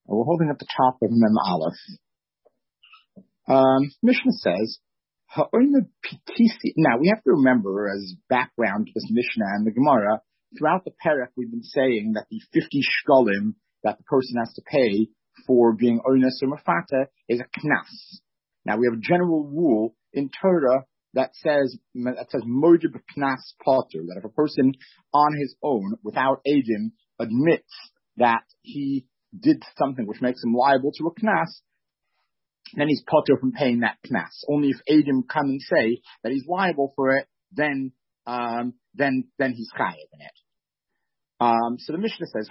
We're holding at the top of Mem Aleph. Mishnah says, now we have to remember as background to this Mishnah and the Gemara, throughout the Perek we've been saying that the 50 shkalim that the person has to pay for being onus or mafata is a knas. Now we have a general rule in Torah that says mojib knas potter, that if a person on his own, without aiding, admits that he did something which makes him liable to a knas, then he's potter from paying that knas. Only if Adim come and say that he's liable for it, then he's chayav in it. So the Mishnah says,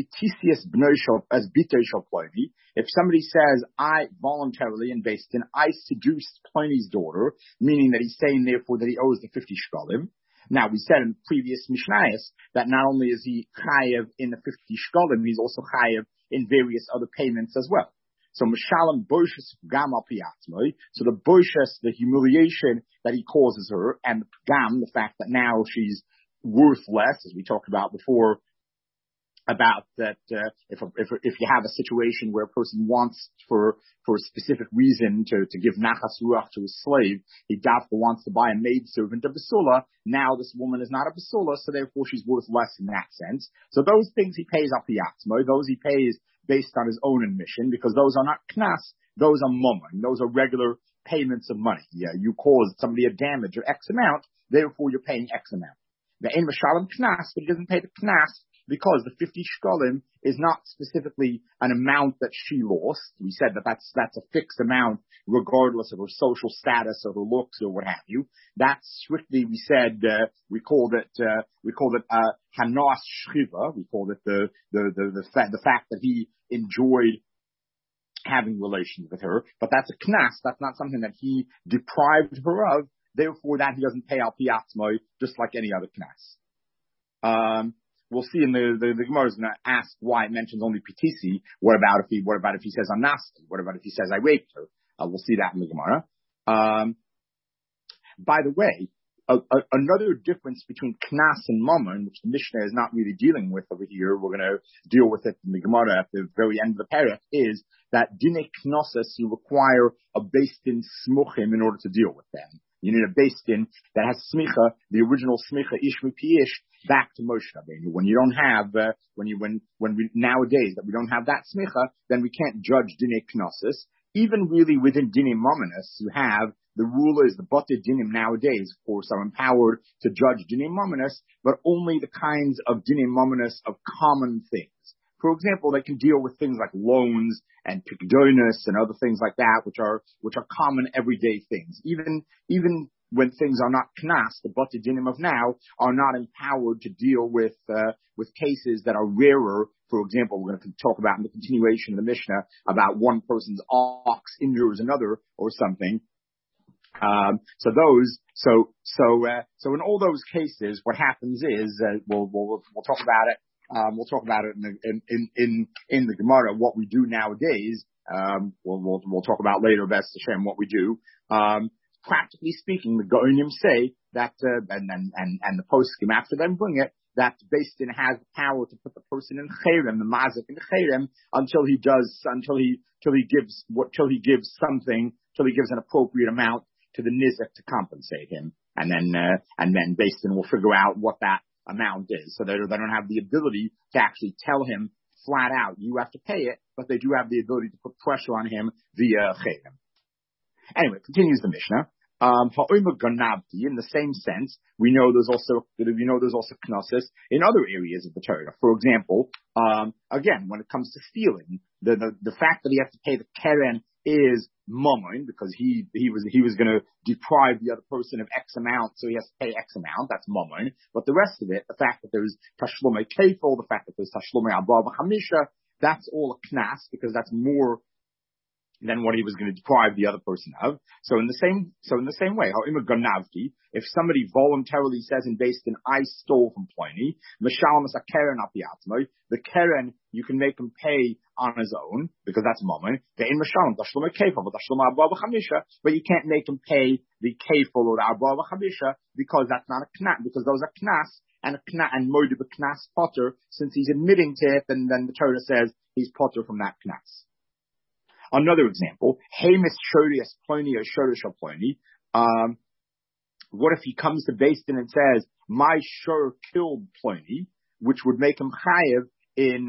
if somebody says, I voluntarily and based in, I seduced Pliny's daughter, meaning that he's saying therefore that he owes the 50 shkalim. Now we said in previous Mishnayos that not only is he chayav in the 50 shkalim, he's also chayav in various other payments as well. So Mishalam Boshas Gam al Piatmoi, so the Boshas, the humiliation that he causes her, and the Gam, the fact that now she's worth less, as we talked about before, about that if you have a situation where a person wants for a specific reason to give nachas ruach to a slave, he dafka wants to buy a maidservant, a basula. Now this woman is not a basula, so therefore she's worth less in that sense. So those things he pays al piatmoi, those he pays based on his own admission, because those are not knas, those are mumon, those are regular payments of money. Yeah, you caused somebody a damage of X amount, therefore you're paying X amount. The ein mashalim knas, but he doesn't pay the knas because the 50 shkalim is not specifically an amount that she lost. We said that that's a fixed amount regardless of her social status or her looks or what have you. That's strictly, we said, we called it hanas shchiva. We called it the fact that he enjoyed having relations with her, but that's a knas. That's not something that he deprived her of. Therefore, that he doesn't pay al piatmoi, just like any other knas. We'll see in the Gemara is going to ask why it mentions only PTC. What about if he says anasti? What about if he says I raped her? We'll see that in the Gemara. By the way, another difference between knas and mammon, which the Mishnah is not really dealing with over here, we're going to deal with it in the Gemara at the very end of the parah, is that dinei knossos, you require a beis din smuchim in order to deal with them. You need a beis din that has smicha, the original smicha ish mipi ish, back to Moshe Rabbeinu. When you don't have, nowadays that we don't have that smicha, then we can't judge dinei knossos. Even really within dinei mamonos, you have, the rule is the bate dinim nowadays, of course, are empowered to judge dinei mamonos, but only the kinds of dinei mamonos of common things. For example, they can deal with things like loans and pikdonos and other things like that, which are common everyday things. Even when things are not knas, the bate dinim of now are not empowered to deal with cases that are rarer. For example, we're going to talk about in the continuation of the Mishnah about one person's ox injures another or something. So in all those cases, what happens is we'll talk about it. We'll talk about it in the Gemara. What we do nowadays, we'll talk about later. Best Hashem, what we do. Practically speaking, the Goinim say that, and the poskim after them bring it, that beis din has the power to put the person in cherem, the mazik in cherem, until he gives an appropriate amount to the nizek to compensate him, and then beis din will figure out what that amount is. So they don't have the ability to actually tell him flat out, you have to pay it, but they do have the ability to put pressure on him via cherem. Anyway, continues the Mishnah. In the same sense, we know there's also knossos in other areas of the Torah. For example, again, when it comes to stealing, the fact that he has to pay the keren is mammon, because he was going to deprive the other person of X amount, so he has to pay X amount. That's mammon. But the rest of it, the fact that there's tashlumei kefil, the fact that there's tashlumei abba v'chamisha, that's all a knas, because that's more than what he was going to deprive the other person of. So in the same way, if somebody voluntarily says in beis din, I stole from Pliny, the keren you can make him pay on his own, because that's mammon. But you can't make him pay the kefil or the abba v'chamisha, because that's not a knas, because those are knas, and moide b'knas potter, since he's admitting to it, and then the Torah says he's potter from that knas. Another example, Hamis Shodius Ploni or Shodish Ploni. What if he comes to Beis Din and says, my shur killed Ploni, which would make him chayev in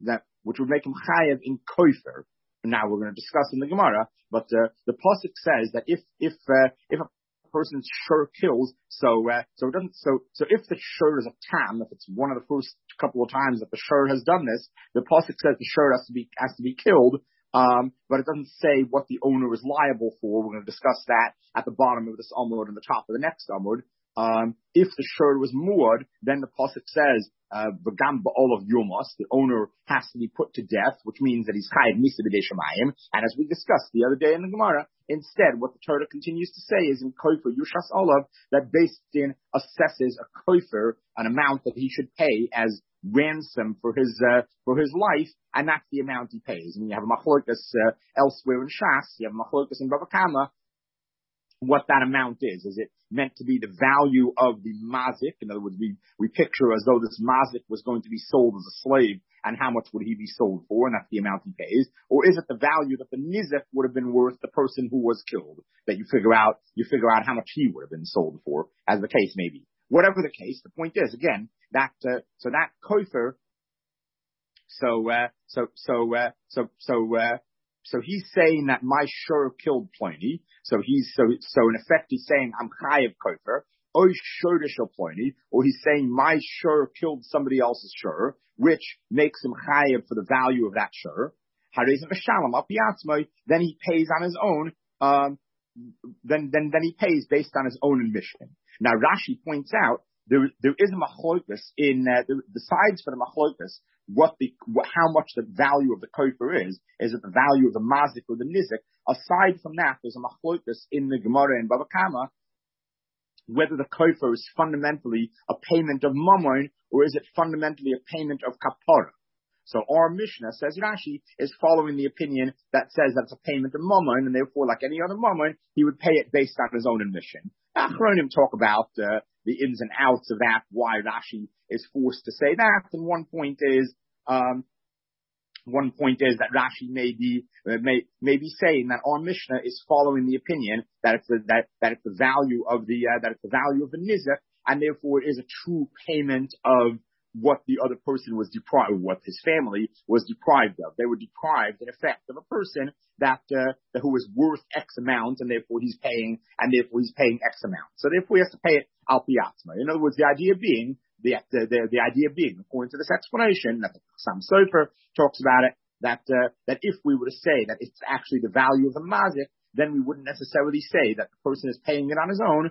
kofer. Now we're going to discuss in the Gemara, but the pasuk says that if a person's shur kills, so if the shur is a tam, if it's one of the first couple of times that the shur has done this, the pasuk says the shur has to be killed. But it doesn't say what the owner is liable for. We're going to discuss that at the bottom of this Amud and the top of the next Amud. If the shur was muad, then the pasuk says, v'gam ba'ol of yomos, the owner has to be put to death, which means that he's chayav misa b'dei shemayim. And as we discussed the other day in the Gemara, instead, what the Torah continues to say is in kofer yushas olav, that Beis Din assesses a kofer, an amount that he should pay as ransom for his life, and that's the amount he pays. And you have a machlokas elsewhere in Shas, you have a machlokas in Bava Kama, what that amount is. Is it meant to be the value of the mazik? In other words, we picture as though this mazik was going to be sold as a slave, and how much would he be sold for, and that's the amount he pays? Or is it the value that the nizek would have been worth the person who was killed, that you figure out how much he would have been sold for, as the case may be. Whatever the case, the point is, again, that that kofer, so he's saying that my shur killed Ploni. So in effect he's saying I'm chayav kofer, or shurish Ploni, or he's saying my shur killed somebody else's shur, which makes him chayav for the value of that shur. Then he pays on his own. Then he pays based on his own admission. Now Rashi points out there is a machlokas in the sides for the machlokas. How much the value of the kofer is it the value of the mazik or the nizik? Aside from that, there's a machlokas in the Gemara and Bava Kama whether the kofer is fundamentally a payment of mammon or is it fundamentally a payment of kapara. So our Mishnah, says Rashi, is following the opinion that says that it's a payment of mammon, and therefore, like any other mammon, he would pay it based on his own admission. Achronim talk about the ins and outs of that, why Rashi is forced to say that, and one point is that Rashi may be saying that our Mishnah is following the opinion that it's the value of the nizek, and therefore it is a true payment of what the other person was deprived, what his family was deprived of. They were deprived, in effect, of a person that who was worth X amount, and therefore he's paying X amount. So therefore he has to pay it al piatzma. In other words, the idea being, according to this explanation, that the Chassam Sofer talks about it, that if we were to say that it's actually the value of the mazik, then we wouldn't necessarily say that the person is paying it on his own,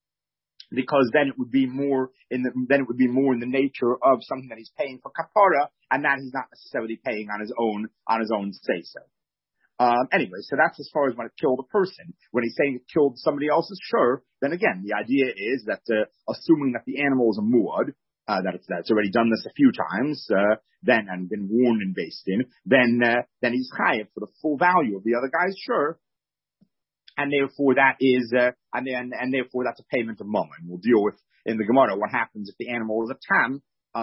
because then it would be more in the nature of something that he's paying for kapara, and that he's not necessarily paying on his own say so. Anyway, so that's as far as when it killed a person. When he's saying it killed somebody else's shur, then again, the idea is that assuming that the animal is a muad, that's already done this a few times, and been warned and based in, then he's chayav for the full value of the other guy's shur. And therefore therefore that's a payment of mammon. We'll deal with in the Gemara what happens if the animal is a tam,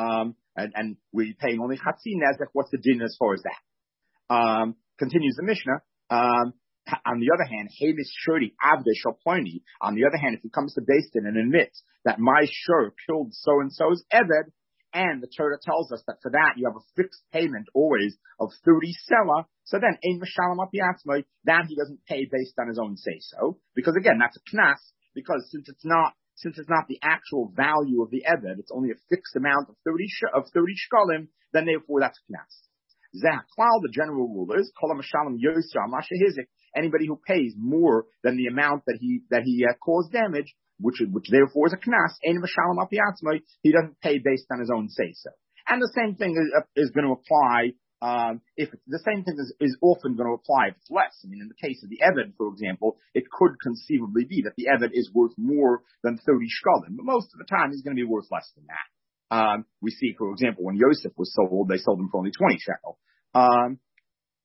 and we're paying only chatzi nezek. What's the din as far as that? Continues the Mishnah. On the other hand, Havis Shuri Avde Shalploni. On the other hand, if he comes to Beis Din and admits that my shur killed so and so's eved, and the Torah tells us that for that you have a fixed payment always of 30 sela, so then ein mishalem apiatzmai, that he doesn't pay based on his own say so, because again that's a knas, because since it's not the actual value of the eved, it's only a fixed amount of 30 shkalim, then therefore that's a knas. Zaklal, the general rule is kol mishalem yosar masha hizik, anybody who pays more than the amount that he caused damage, which therefore is a knas, ein mishalem apiatzmai, he doesn't pay based on his own say so. And the same thing is going to apply. The same thing is often going to apply if it's less. I mean, in the case of the Eved, for example, it could conceivably be that the Eved is worth more than 30 shkalim, but most of the time he's going to be worth less than that. We see, for example, when Yosef was sold, they sold him for only 20 shekel.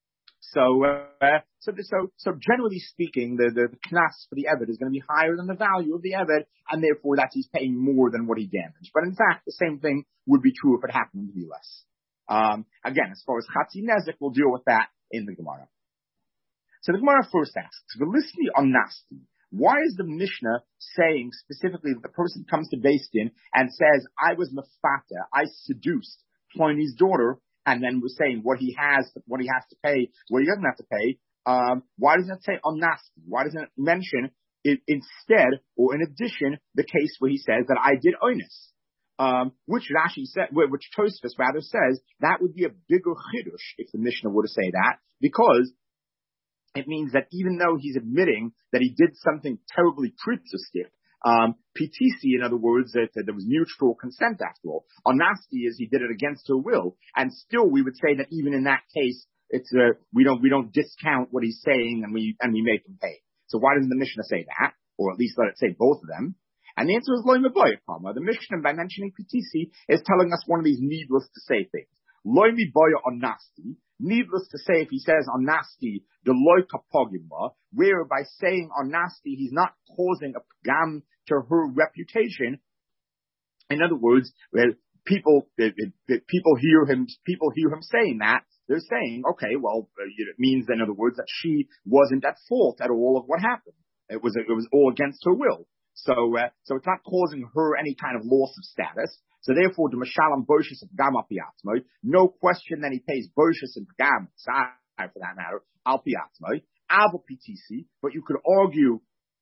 So generally speaking, the knas for the Eved is going to be higher than the value of the Eved, and therefore that he's paying more than what he damaged. But in fact, the same thing would be true if it happened to be less. Again, as far as Chatzi Nezek, we'll deal with that in the Gemara. So the Gemara first asks, Velisli on Nasti, why is the Mishnah saying specifically that the person comes to Beis Din and says, I was mafata, I seduced Plony's daughter, and then we're saying what he has to pay, what he doesn't have to pay. Why doesn't it say on Nasti? Why doesn't it mention it instead, or in addition, the case where he says that I did oinus? Which Rashi said, which Tosfos rather says, that would be a bigger chidush if the Mishnah were to say that, because it means that even though he's admitting that he did something terribly pritzistic, PTC, in other words, that there was mutual consent after all. Onasti is he did it against her will, and still we would say that even in that case, it's we don't discount what he's saying and we make him pay. So why doesn't the Mishnah say that, or at least let it say both of them? And the answer is loy miboya kama. The Mishnah, by mentioning PTC, is telling us one of these needless to say things. Loy miboya onasti. Needless to say, if he says onasti, the loy kapogimba, where by saying onasti, he's not causing a pgam to her reputation. In other words, people hear him saying that, they're saying, okay, well, it means, in other words, that she wasn't at fault at all of what happened. It was all against her will. So it's not causing her any kind of loss of status. So therefore, the Mashalam Boshis of Gam al Piatzmoi, no question that he pays Boshis and Gam, for that matter, al Piatzmoi, Avo PTC, but you could argue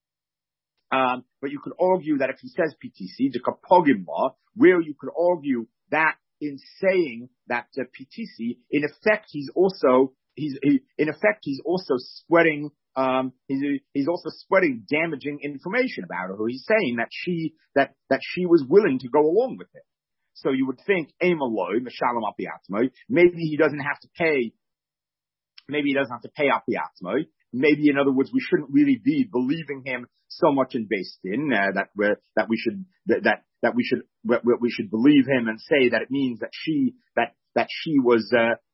that if he says PTC, the Kapogim law, where you could argue that in saying that PTC, in effect, he's also spreading he's also spreading damaging information about her. He's saying that she was willing to go along with it. So you would think, Emaloi, Meshalom Apiatzmoi, maybe he doesn't have to pay Apiatzmoi. Maybe, in other words, we shouldn't really be believing him so much in Beis Din, that we should believe him and say that it means that she was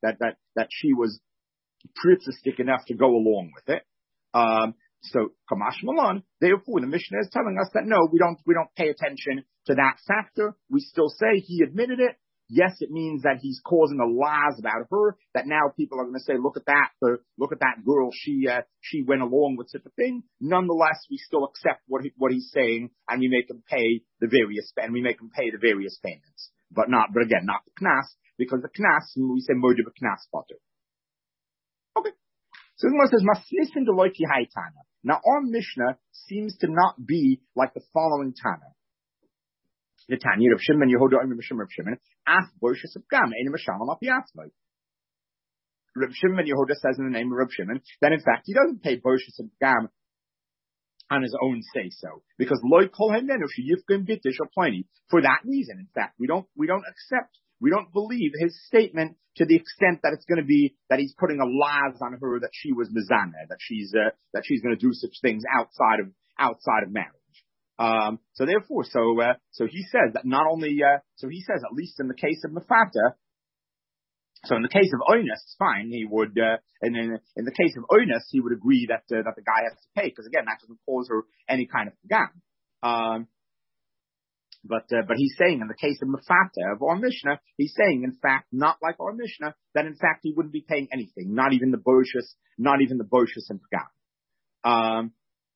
pritzistic enough to go along with it. So Kamash Malan, therefore the Mishnah is telling us that no, we don't pay attention to that factor. We still say he admitted it. Yes, it means that he's causing a lies about her, that now people are going to say, look at that girl, she went along with such a thing. Nonetheless, we still accept what he's saying, and we make him pay the various payments. But again, not the knas, because the knas, we say moed knas potter. Okay. So the Gemara says, Masnisin deloiki hai Tana. Now our Mishnah seems to not be like the following Tana. The Tanya of Shimon Yehuda Omer B'Shem Reb Shimon ask Boshas of Gam Ein Mashalom Apiatzmai. Reb Shimon Yehuda says in the name of Reb Shimon that in fact he doesn't pay Boshas of Gam on his own say so, because Loi Kol Hemenu Sheyifkim Bitish or Pliny. For that reason, in fact, we don't believe his statement to the extent that it's going to be that he's putting a lies on her that she was mizaneh, that she's going to do such things outside of marriage. So therefore, so he says that not only, so he says, at least in the case of Mefata, so in the case of Oinus, it's fine, he would, and in the case of Oinus, he would agree that the guy has to pay, because again, that doesn't cause her any kind of pagam. But he's saying in the case of Mefata, of our Mishnah, he's saying, in fact, not like our Mishnah, that in fact he wouldn't be paying anything, not even the Boshus and pagam.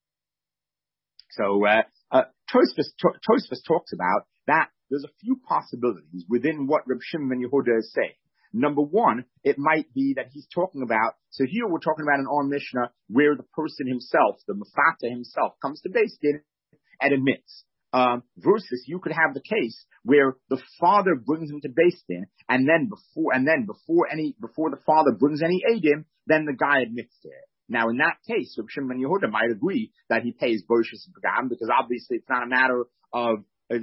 So Tosfos talks about that there's a few possibilities within what Reb Shimon Yehuda is saying. Number one, it might be that he's talking about, so here we're talking about an Or Mishnah where the person himself, the Mefata himself, comes to Beis Din and admits. Versus you could have the case where the father brings him to Beis Din, and then before the father brings any Eidim, then the guy admits to it. Now, in that case, Reb Shimon Yehuda might agree that he pays Boshus and Pagam, because obviously it's not a matter of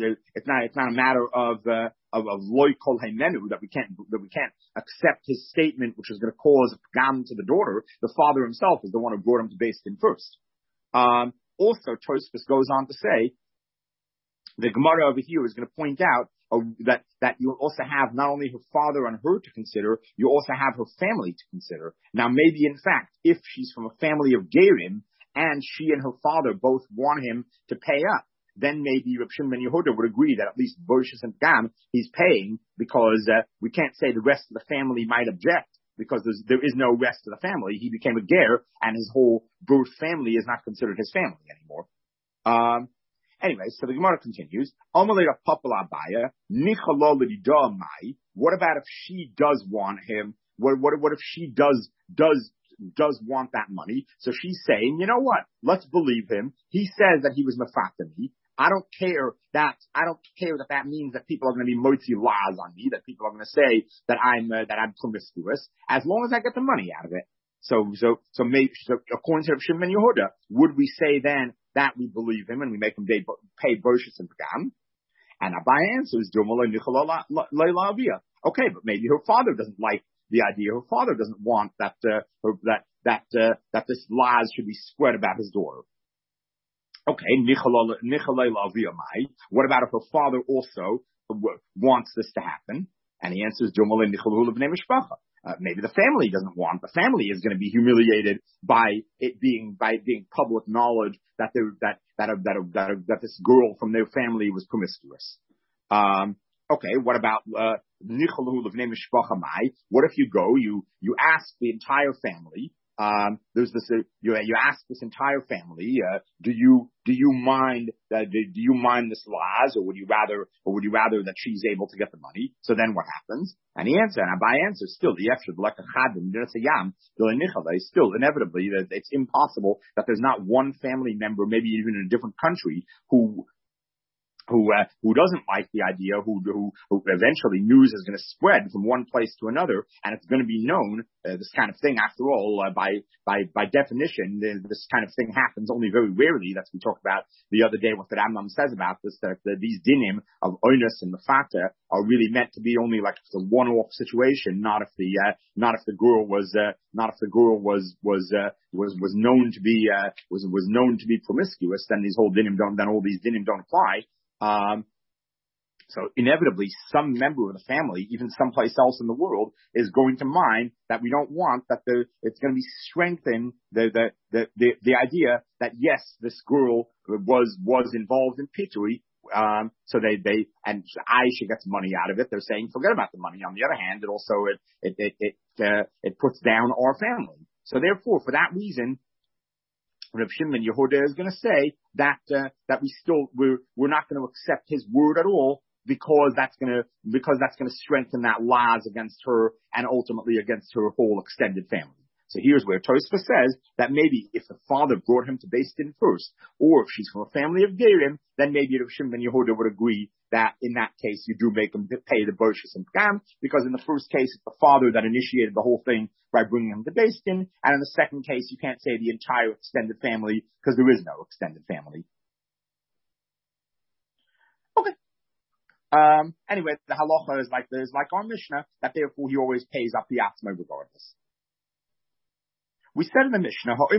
loy kol heimenu, that we can't accept his statement, which is going to cause a Pagam to the daughter. The father himself is the one who brought him to Beis Din first. Also, Tosfos goes on to say, the Gemara over here is going to point out that you also have not only her father and her to consider, you also have her family to consider. Now, maybe in fact, if she's from a family of Gerim and she and her father both want him to pay up, then maybe Reb Shimon ben Yehuda would agree that at least Boshis and Gam he's paying, because we can't say the rest of the family might object, because there is no rest of the family. He became a ger, and his whole birth family is not considered his family anymore. Anyway, so the Gemara continues. What about if she does want him? What if she does want that money? So she's saying, you know what? Let's believe him. He says that he was mefatami. I don't care that means that people are going to be motzi laws on me, that people are going to say that I'm promiscuous, as long as I get the money out of it. So according to Shimon ben Yehuda, would we say then that we believe him and we make him pay Boshis and Pagam? And Abai answers, okay, but maybe her father doesn't like the idea. Her father doesn't want that this lies should be spread about his daughter. Okay, what about if her father also wants this to happen? And he answers, maybe the family doesn't want. The family is going to be humiliated by it being public knowledge that this girl from their family was promiscuous. Okay, what about what if you go, you ask the entire family, there's this you ask this entire family, do you mind this lies, or would you rather that she's able to get the money? So then what happens? And he answers, and by answer, still still inevitably that it's impossible that there's not one family member, maybe even in a different country, who doesn't like the idea, who eventually news is going to spread from one place to another, and it's going to be known, this kind of thing, after all, by definition, this kind of thing happens only very rarely. That's what we talked about the other day, what the Rambam says about this, that these dinim of oinus and mefata are really meant to be only like a one-off situation, not if the girl was known to be promiscuous, then all these dinim don't apply. So inevitably, some member of the family, even someplace else in the world, is going to mind that we don't want that it's going to be strengthened the idea that yes, this girl was involved in pitui. So they and Aisha gets money out of it. They're saying forget about the money. On the other hand, it also it puts down our family. So therefore, for that reason, Reb Shimon Yehuda is going to say that we're not going to accept his word at all, because that's going to strengthen that lies against her and ultimately against her whole extended family. So here's where Tosfos says that maybe if the father brought him to Beis Din first, or if she's from a family of Gerim, then maybe Reb Shimon Yehuda would agree that in that case you do make him pay the Boshis and Pagam, because in the first case it's the father that initiated the whole thing by bringing him to Beis Din, and in the second case you can't say the entire extended family, because there is no extended family. Okay. Anyway, the halacha is like our Mishnah, that therefore he always pays up the atzma regardless. We said in the Mishnah, we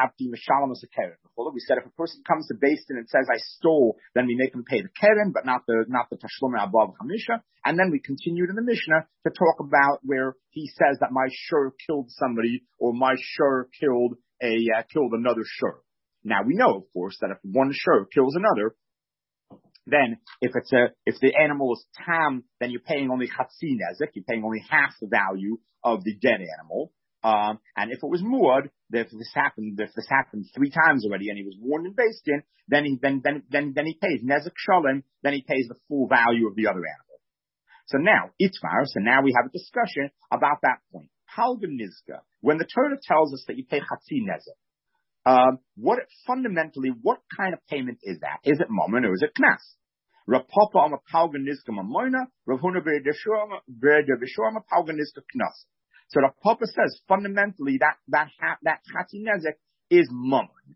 said if a person comes to Beis Din and says, I stole, then we make him pay the keren, but not the tashlum above chamisha. And then we continued in the Mishnah to talk about where he says that my shur killed somebody, or my shur killed another shur. Now we know, of course, that if one shur kills another, then if the animal is tam, then you're paying only chatzi nezek, you're paying only half the value of the dead animal. And if it was muad, if this happened 3 times already, and he was warned in Beis Din, then he pays nezek shalom, then he pays the full value of the other animal. So now we have a discussion about that point. Palga nizka, when the Torah tells us that you pay chatzi nezek, what kind of payment is that? Is it mammon or is it knas? Rav Papa on a palga nizka mamoina, Rav Huna b'Yeshua palga nizka knas. So the Papa says fundamentally that chatzi nezek is mammon.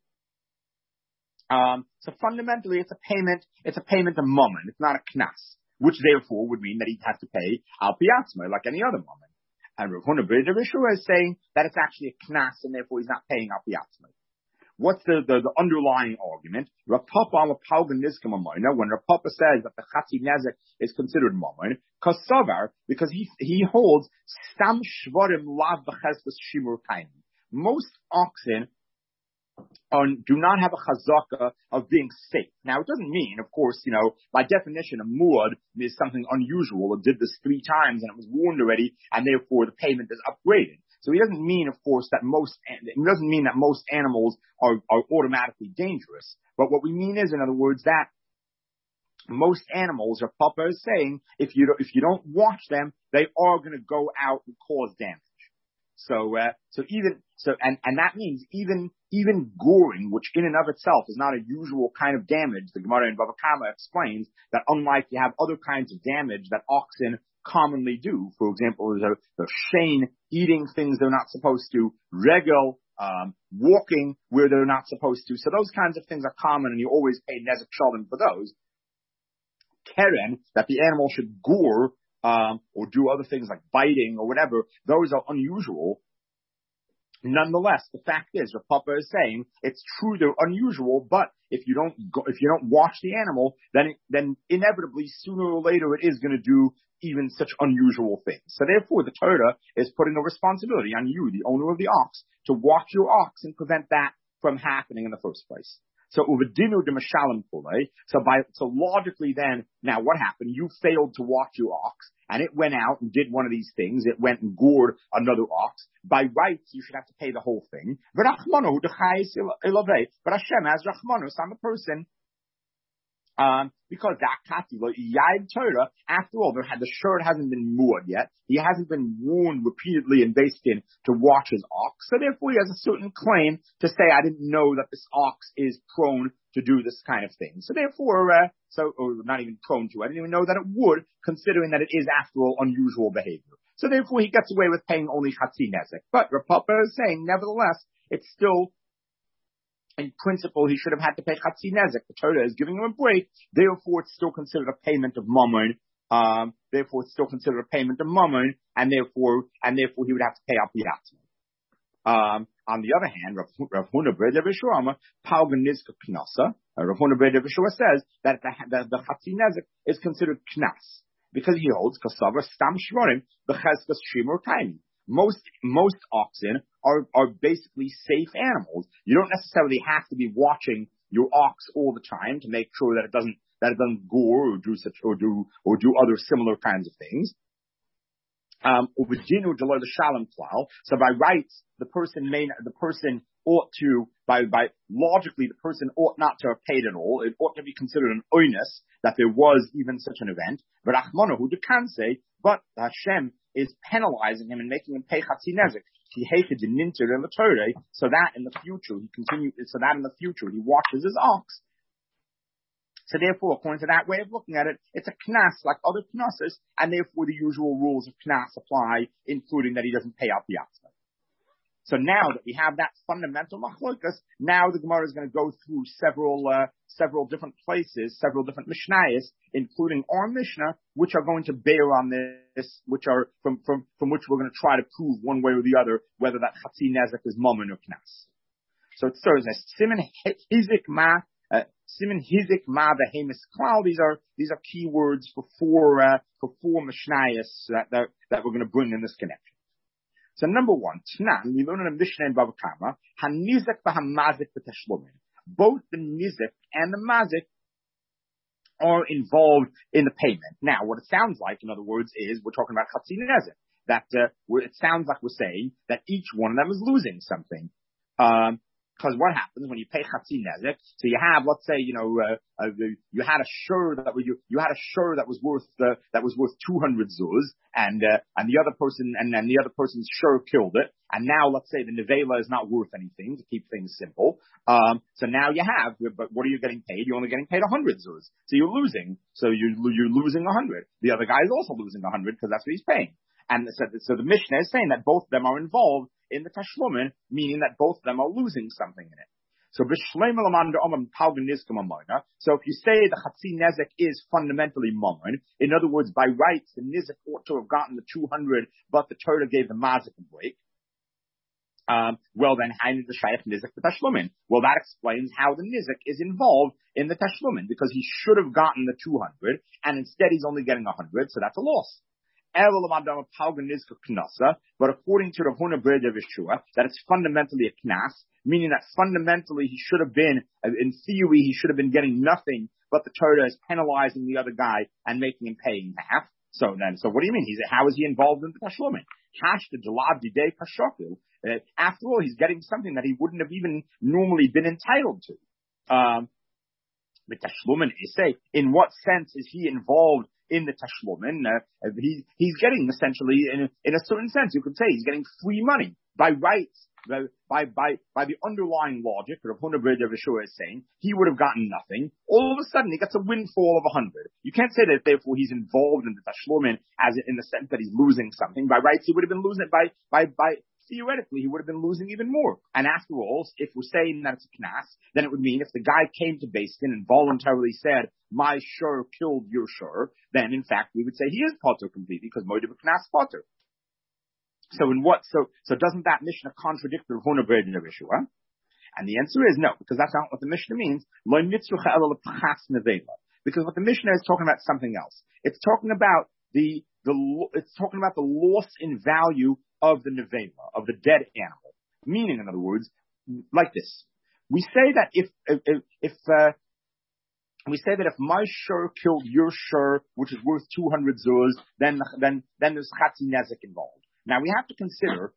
So fundamentally it's a payment of mammon. It's not a knas, which therefore would mean that he has to pay al piatzma like any other mammon. And Rav Huna b'Yeshua is saying that it's actually a knas, and therefore he's not paying al piatzma. What's the underlying argument? Rav Papa on Palgan Nizkim Amoina, when Rav Papa says that the Chatzi Nezek is considered Mamoin, because he holds Stam Shvarim Lav B'Cheskas Shimur Kaini. Most oxen do not have a chazaka of being safe. Now, it doesn't mean, of course, by definition, a muad is something unusual. It did this 3 times and it was warned already, and therefore the payment is upgraded. So he doesn't mean, of course, it doesn't mean that most animals are automatically dangerous. But what we mean is, in other words, that most animals, or Papa is saying, if you don't watch them, they are going to go out and cause damage. And that means even goring, which in and of itself is not a usual kind of damage. The Gemara in Bava Kama explains that unlike you have other kinds of damage that oxen commonly do, for example, the shane, eating things they're not supposed to, regel, walking where they're not supposed to. So those kinds of things are common, and you always pay nezek shalom for those. Keren, that the animal should gore, or do other things like biting or whatever, those are unusual. Nonetheless, the fact is, what Papa is saying, it's true they're unusual, but if you don't watch the animal, then inevitably, sooner or later, it is going to do even such unusual things. So therefore, the Torah is putting a responsibility on you, the owner of the ox, to watch your ox and prevent that from happening in the first place. So uvadinu de mashalim pulei. So logically then, now what happened? You failed to watch your ox, and it went out and did one of these things. It went and gored another ox. By rights, you should have to pay the whole thing. But Hashem has rachmanus on the person. Because that katila yav Torah, after all, the shirt hasn't been muad yet. He hasn't been warned repeatedly and based in to watch his ox. So therefore, he has a certain claim to say, I didn't know that this ox is prone to do this kind of thing. So therefore, or not even prone to, I didn't even know that it would, considering that it is, after all, unusual behavior. So therefore, he gets away with paying only chatzi nezek. But Rav Papa is saying, nevertheless, it's still, in principle, he should have had to pay chatzi nezek. The Torah is giving him a break. Therefore, it's still considered a payment of mammon. Therefore, it's still considered a payment of mammon, and therefore, he would have to pay up the yatzman. On the other hand, Rav Huna Ber Yeshua, Palgan Nizka Knasa. Rav Huna Ber Yeshua says that the chatzi nezek is considered knas because he holds kasava stam shvarim b'cheskas shimur kaini. Most oxen are basically safe animals. You don't necessarily have to be watching your ox all the time to make sure that it doesn't gore or do other similar kinds of things. So by rights, the person ought to, logically, the person ought not to have paid at all. It ought to be considered an oinus that there was even such an event. But Achmanahu can say, but Hashem is penalizing him and making him pay chatzi nezek. So that in the future he watches his ox. So therefore, according to that way of looking at it, it's a knas like other knasses, and therefore the usual rules of knas apply, including that he doesn't pay out the yatzman. So now that we have that fundamental machlokas, now the Gemara is going to go through several different places, several different mishnayos, including our Mishnah, which are going to bear on this, which are from which we're going to try to prove one way or the other whether that chatzi nezek is mammon or knas. So it starts as siman hizik ma behemis klal. These are key words for four mishnayos that we're going to bring in this connection. So number one, Tnan, we learn in a Mishnah in Bava Kama, hanizek v'hamazik v'tashlumin. Both the nizik and the mazik are involved in the payment. Now, what it sounds like, in other words, is we're talking about chatzi nezek. That it sounds like we're saying that each one of them is losing something. Because what happens when you pay chatzi nezek? So you have, let's say, you had a shur that was worth 200 zuz, and the other person, and then the other person's shur killed it, and now let's say the nevela is not worth anything, to keep things simple. So now you have, but what are you getting paid? You're only getting paid 100 zuz, so you're losing. So you're losing 100. The other guy is also losing 100 because that's what he's paying. And so the Mishnah is saying that both of them are involved in the tashlumin, meaning that both of them are losing something in it. So if you say the chatzi nezek is fundamentally mammon, in other words, by rights, the nizik ought to have gotten the 200, but the Torah gave the mazik a break. Well then, how did the Shaykh Nizik the Tashlumin? Well, that explains how the Nizik is involved in the Tashlumin, because he should have gotten the 200, and instead he's only getting 100, so that's a loss. But according to Rav Huna Ber Yeshua, that it's fundamentally a knas, meaning that fundamentally he should have been, in theory, he should have been getting nothing, but the Torah is penalizing the other guy and making him pay half. So what do you mean? How is he involved in the Tashlumin? After all, he's getting something that he wouldn't have even normally been entitled to. With Tashlumin, in what sense is he involved in the Tashlumin? He's getting essentially, in a certain sense, you could say he's getting free money by rights. By the underlying logic, Rav Huna Ber Yeshua is saying he would have gotten nothing. All of a sudden, he gets a windfall of 100. You can't say that therefore he's involved in the Tashlumin as in the sense that he's losing something. By rights, he would have been losing theoretically, he would have been losing even more. And after all, if we're saying that it's a knas, then it would mean if the guy came to Beis Din and voluntarily said, my shur killed your shur, then in fact we would say he is potter completely because moed b'knas potter. So doesn't that Mishnah contradict Rav Huna Ber Yeshua? And the answer is no, because that's not what the Mishnah means. Because what the Mishnah is talking about something else. It's talking about the loss in value of the nevela, of the dead animal. Meaning, in other words, like this. We say that if my shur killed your shur, which is worth 200 zuz, then there's chatzi nezik involved. Now we have to consider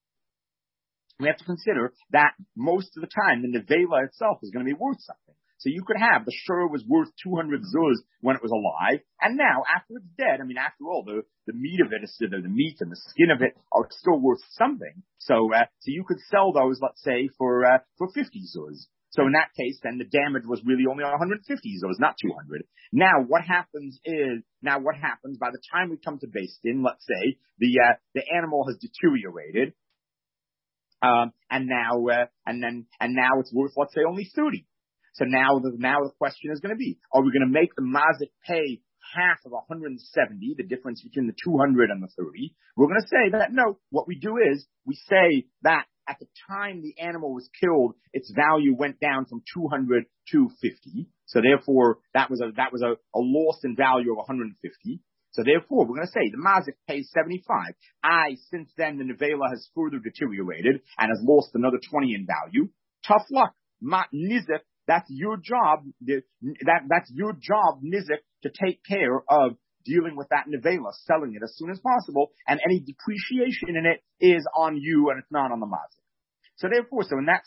that most of the time the nevela itself is going to be worth something. So you could have the shur was worth 200 zuz when it was alive, and now after it's dead, after all, the meat of it is the meat and the skin of it are still worth something. So you could sell those, let's say, for 50 zuz. So in that case, then the damage was really only 150 zuz, not 200. Now what happens by the time we come to Beis Din, let's say the animal has deteriorated, and now it's worth, let's say, only 30. So now the question is going to be, are we going to make the mazik pay half of 170, the difference between the 200 and the 30? We're going to say that no, what we do is we say that at the time the animal was killed, its value went down from 200 to 50. So therefore, that was a loss in value of 150. So therefore, we're going to say the mazik pays 75. Since then, the nevela has further deteriorated and has lost another 20 in value. Tough luck. Nizik, that's your job. That's your job, Nizik, to take care of dealing with that nevela, selling it as soon as possible, and any depreciation in it is on you and it's not on the mazik. So therefore, in that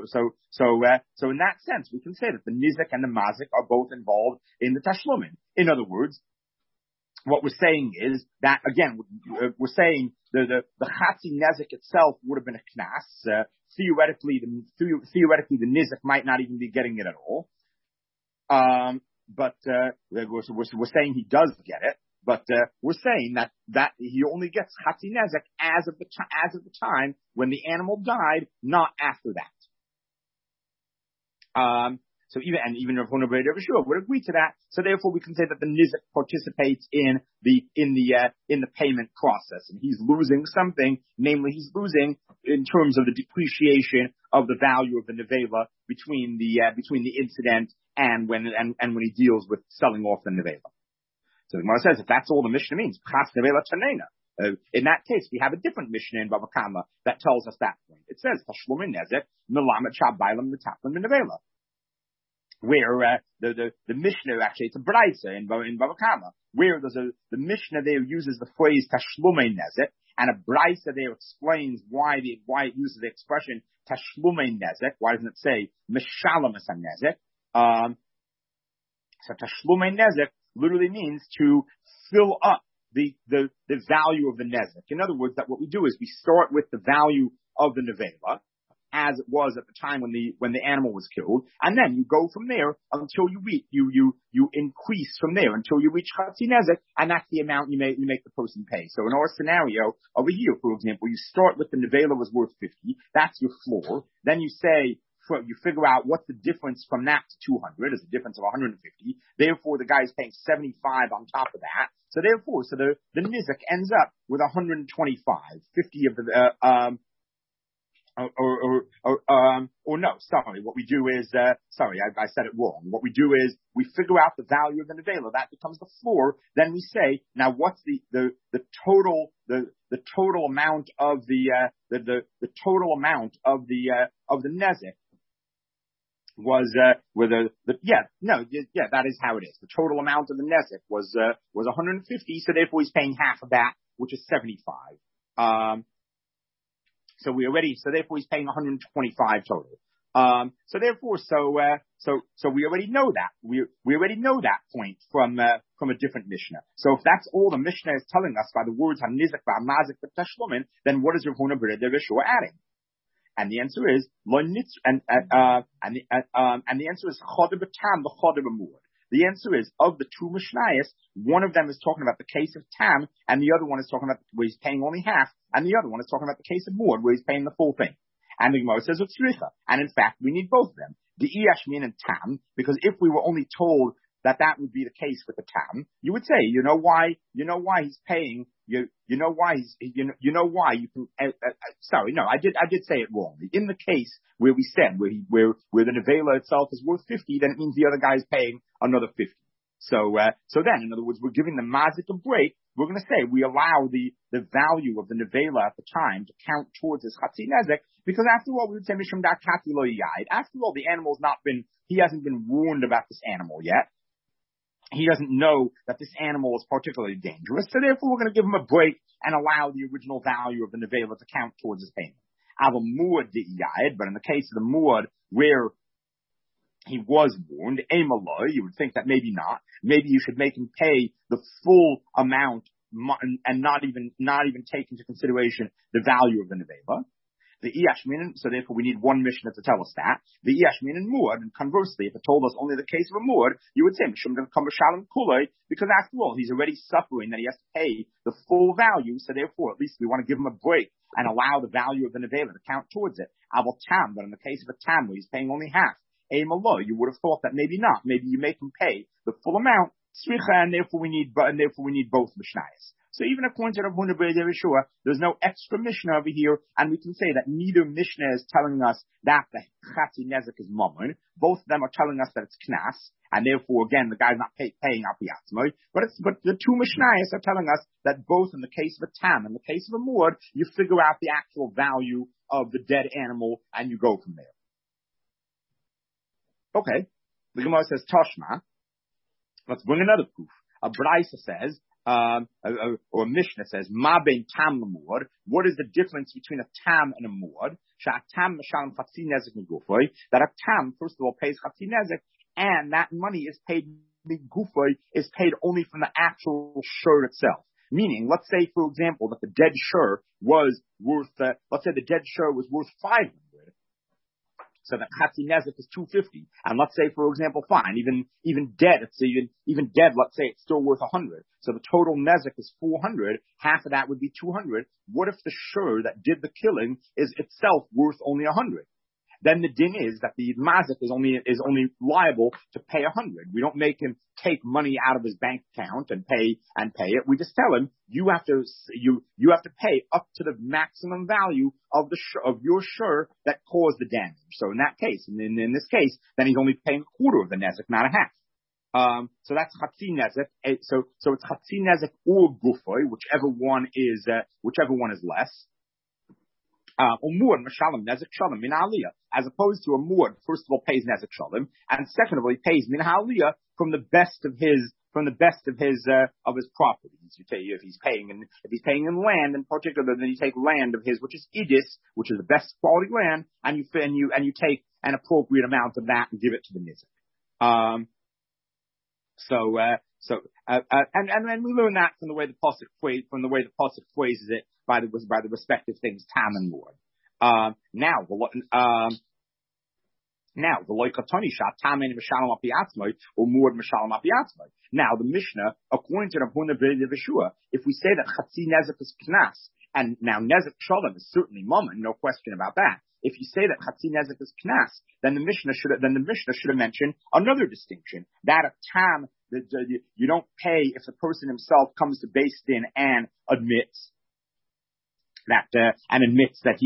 sense, we can say that the nizik and the mazik are both involved in the tashlumin. In other words, what we're saying is that, again, we're saying the chatzi nezik itself would have been a knas. Theoretically, the nizik might not even be getting it at all. But we're saying he does get it. But we're saying that he only gets chatzi nezik as of the time when the animal died, not after that. So even Rav Huna Ber Yeshua would agree to that. So therefore, we can say that the nizik participates in the payment process, and he's losing something. Namely, he's losing in terms of the depreciation of the value of the nevela between the incident and when he deals with selling off the nevela. So the Gemara says if that's all the Mishnah means, chas nevela tanena. In that case, we have a different Mishnah in Bava Kama that tells us that point. It says tashlumin nezek melamed shabaylam mitaplim nevela. Where the Mishnah, actually it's a Braisa in Bava Kama, where the Mishnah there uses the phrase tashlume nezek, and a Braisa there explains why it uses the expression tashlume nezek. Why doesn't it say mishalem es nezek? So tashlume nezek literally means to fill up the value of the nezek. In other words, that what we do is we start with the value of the nevela, as it was at the time when the animal was killed, and then you go from there until you reach you increase from there until you reach chatzi nezek, and that's the amount you make the person pay. So in our scenario over here, for example, you start with the nevela was worth 50, that's your floor. Then you figure out what's the difference from that to 200 is a difference of 150. Therefore, the guy is paying 75 on top of that. So therefore, the nizik ends up with 125, 50 of the or no, sorry, what we do is, I said it wrong. What we do is we figure out the value of the nevela. That becomes the floor. Then we say, now what's the total amount of the total amount of the nezek was, that is how it is. The total amount of the nezek was 150. So therefore he's paying half of that, which is 75. So therefore he's paying 125 total. So we already know that. We already know that point from a different Mishnah. So if that's all the Mishnah is telling us by the words Hanizak V'Amazik V'Tashlumin, then what is Rav Huna Bar Yeshua adding? And the answer is and the answer is Chodev B'Tam V'Chodev B'Mur. The answer is, of the two Mishnayos, one of them is talking about the case of Tam, and the other one is talking about where he's paying only half, and the other one is talking about the case of Mord, where he's paying the full thing. And the Gemara says, Utsricha. And in fact, we need both of them. The Iyashmin and Tam, because if we were only told that would be the case with the Tam, you would say, you know why he's paying, you know why you can, I did say it wrongly. In the case where we said, where the nevela itself is worth 50, then it means the other guy is paying another 50. So then, in other words, we're giving the mazik a break. We're going to say we allow the value of the nevela at the time to count towards his chatzi nezek, because after all, we would say mishum da kati lo yayid. After all, the animal's he hasn't been warned about this animal yet. He doesn't know that this animal is particularly dangerous, so therefore we're going to give him a break and allow the original value of the nevela to count towards his payment. Ava muad yayid, but in the case of the muad where he was warned, Emaloi, you would think that maybe not. Maybe you should make him pay the full amount and not even take into consideration the value of the nevela. The Iyashmin, so therefore we need one Mishnah to tell us that. The Iyashmin and Muad, and conversely, if it told us only the case of a Muad, you would say, Mishum come Shalom Kulei, because after all, he's already suffering that he has to pay the full value, so therefore at least we want to give him a break and allow the value of the nevela to count towards it. Aval Tam, but in the case of a Tam where he's paying only half, Malo, you would have thought that maybe not. Maybe you make him pay the full amount, Sricha, and therefore we need both Mishnayos. So even according to Rav Huna Bar Yeshua, there's no extra Mishnah over here, and we can say that neither Mishnah is telling us that the Chatzi Nezek is Mammon. Both of them are telling us that it's Knas, and therefore, again, the guy's not paying out the Atzmai. But the two Mishnayos are telling us that both in the case of a Tam and the case of a Muad, you figure out the actual value of the dead animal, and you go from there. Okay, the Gemara says Toshma. Let's bring another proof. A Braisa says, or a Mishnah says, Ma ben tam l'muad. What is the difference between a tam and a muad? Sha'atam m'shalom chatzi nezek migufay. That a tam, first of all, pays chatzi nezek, and that money is paid migufay, is paid only from the actual shur itself. Meaning, let's say, for example, that the dead shur was worth, let's say the dead shur was worth 500. So that chatzi nezek is 250. And let's say, for example, fine, even dead, let's say it's still worth 100. So the total nezek is 400. Half of that would be 200. What if the shur that did the killing is itself worth only 100? Then the din is that the mazik is only liable to pay 100. We don't make him take money out of his bank account and pay it. We just tell him you have to pay up to the maximum value of your shur that caused the damage. So in that case, in this case, then he's only paying a quarter of the nezek, not a half. So that's chatzi nezek. So it's chatzi nezek or gufoy, whichever one is less. Muad Mashalom Nezek Shalom Min Aliyah, as opposed to a Muad, first of all, pays Nezek Shalom, and second of all, he pays Min Aliyah from the best of his properties. You take, if he's paying in land in particular, then you take land of his, which is Idis, which is the best quality land, and you take an appropriate amount of that and give it to the Nizek. And we learn that from the way the pasuk phrases it by the respective things Tam and Muad. Now the loikatoni shat Tam and Mishalom api atzmai or Muad Mishalom api atzmai. Now the Mishnah, according to Rav Huna Bar Yeshua, if we say that chatzi nezek is knas, and now nezek shalom is certainly mammon, no question about that. If you say that chatzi nezek is knas, then the Mishnah should have mentioned another distinction, that a tam, you don't pay if the person himself comes to Beis Din and admits and admits that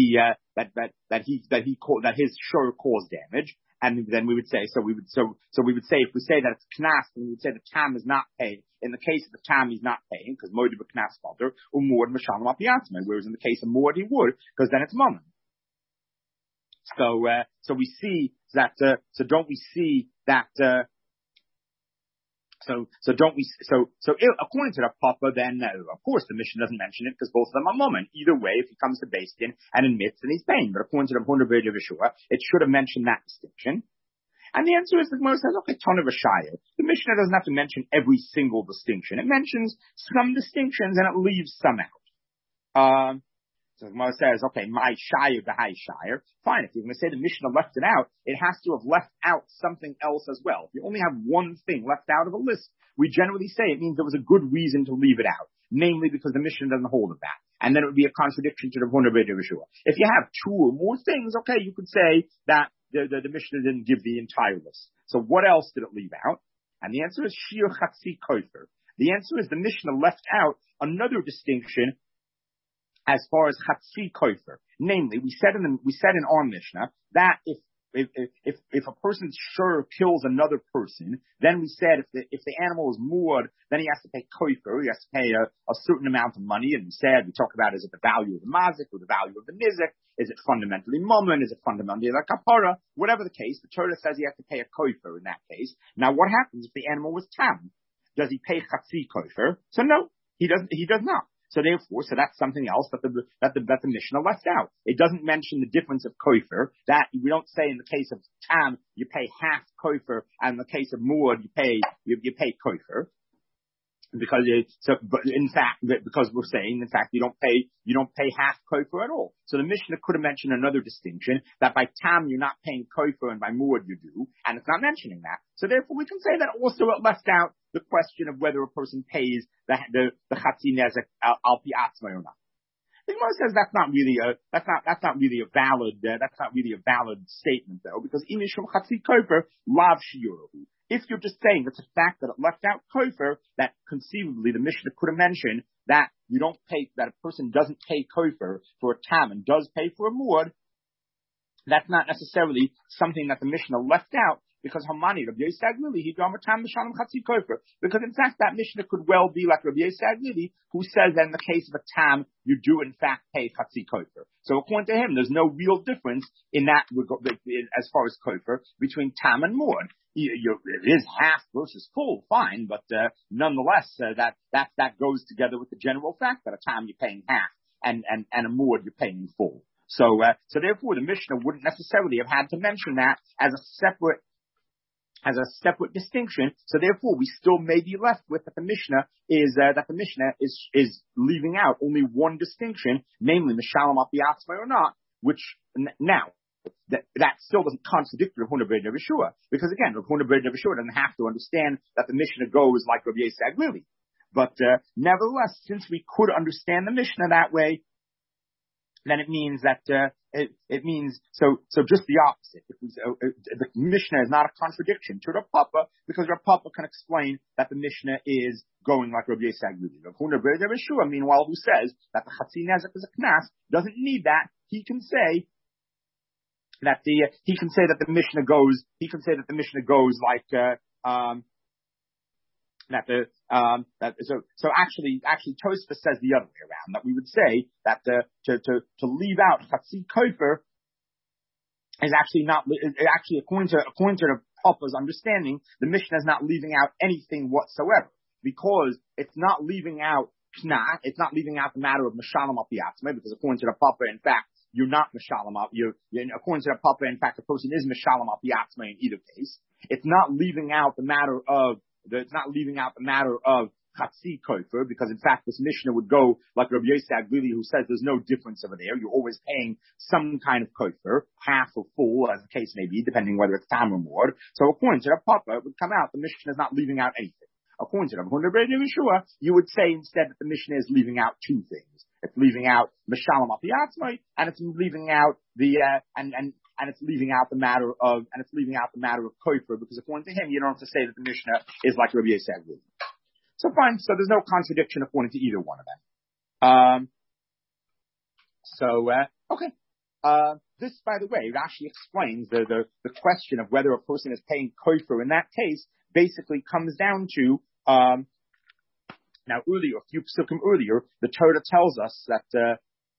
his shur caused damage. And then we would say, so we would say, if we say that it's knas, then we would say the tam is not paid. In the case of the tam, he's not paying, because moed b'knas father, umord m'shalom apiatzma. Whereas in the case of mord, he would, because then it's mammon. So we see that, so don't we see that, So according to the Papa, then of course the Mishnah doesn't mention it because both of them are moment. Either way, if he comes to Beis Din and admits, then he's paying. But according to the Huna B'Yid Yeshua, it should have mentioned that distinction. And the answer is the Gemara says, okay, ton of a shayah. The Mishnah doesn't have to mention every single distinction. It mentions some distinctions and it leaves some out. So the Gemara says, okay, my shayah, the high shayah. Fine, if you're going to say the Mishnah left it out, it has to have left out something else as well. If you only have one thing left out of a list, we generally say it means there was a good reason to leave it out. Namely because the Mishnah doesn't hold of that. And then it would be a contradiction to the Huna B'Yid Yeshua. If you have two or more things, okay, you could say that the Mishnah didn't give the entire list. So what else did it leave out? And the answer is Shir Chatzi Kofer. The answer is the Mishnah left out another distinction as far as Chatzi Kofer. Namely, we said in our Mishnah that if a person's shur kills another person, then we said if the animal is moored, then he has to pay kofer, he has to pay a certain amount of money, and we talk about is it the value of the mazik or the value of the nizik, is it fundamentally mammon, is it fundamentally like kapara, whatever the case, the Torah says he has to pay a kofer in that case. Now what happens if the animal was tam? Does he pay chatzi kofer? So no, he does not. So therefore, that's something else that the Mishnah left out. It doesn't mention the difference of kofer. That we don't say in the case of tam you pay half kofer, and in the case of muad you pay kofer. But in fact, because we're saying, in fact, you don't pay half kofer at all. So the Mishnah could have mentioned another distinction, that by tam you're not paying kofer and by muad you do, and it's not mentioning that. So therefore we can say that also it left out the question of whether a person pays the chatzi nezek al pi atzma or not. The Gemara says that's not really a valid statement though, because imishum chatzi kofer lav shiuruhu. If you're just saying it's a fact that it left out kofer, that conceivably the Mishnah could have mentioned that you don't pay, that a person doesn't pay kofer for a tam and does pay for a muad, that's not necessarily something that the Mishnah left out, because Hamani, Rabbi Yosef Aglili, he gomer tam b'shalom chatzi kofer. Because in fact that Mishnah could well be like Rabbi Yosef Aglili, who says that in the case of a tam, you do in fact pay chatzi kofer. So according to him, there's no real difference in that as far as kofer between tam and muad. It is half versus full, fine, but nonetheless, that goes together with the general fact that a tam you're paying half and a muad you're paying full. So therefore the Mishnah wouldn't necessarily have had to mention that as a separate distinction. So therefore we still may be left with that the Mishnah is leaving out only one distinction, namely Mishalom Apiatzma or not, which now that still doesn't contradict Rav Huna B'Yid Yeshua, because again, Rav Huna B'Yid Yeshua doesn't have to understand that the Mishnah goes like Rabbi Yosef Aglili. But nevertheless, since we could understand the Mishnah that way, then it means that it means so just the opposite. The Mishnah is not a contradiction to Rav Papa, because Rav Papa can explain that the Mishnah is going like Rabbi Yosef Aglili. Rav Huna B'Yid Yeshua, meanwhile, who says that the Chatzi Nezek is a knas, doesn't need that. He can say that the Mishnah goes like so actually Tosfos says the other way around, that we would say that to leave out Chatzi Kofer is actually according to the Papa's understanding, the Mishnah is not leaving out anything whatsoever, because it's not leaving out Pna, it's not leaving out the matter of Mishalom Apiatzma, because according to the Papa, in fact, you're not Mishalom up. According to the Papa, in fact, the person is Mishalom Apiatzma in either case. It's not leaving out the matter of Chatzi Kofer, because in fact this Mishnah would go like Rabbi Yosef Aglili, who says there's no difference over there. You're always paying some kind of Kofer, half or full, as the case may be, depending whether it's tam or muad. So according to the Papa, it would come out the Mishnah is not leaving out anything. According to the Huna B'Yid Yeshua, you would say instead that the Mishnah is leaving out two things. It's leaving out Mishalom Apiatzma, and it's leaving out and it's leaving out the matter of kofer, because according to him, you don't have to say that the Mishnah is like Rabbi Yosef Aglili. So fine. So there's no contradiction according to either one of them. So, okay. This, by the way, Rashi explains the question of whether a person is paying kofer in that case basically comes down to, now earlier, a few psukim earlier, the Torah tells us that,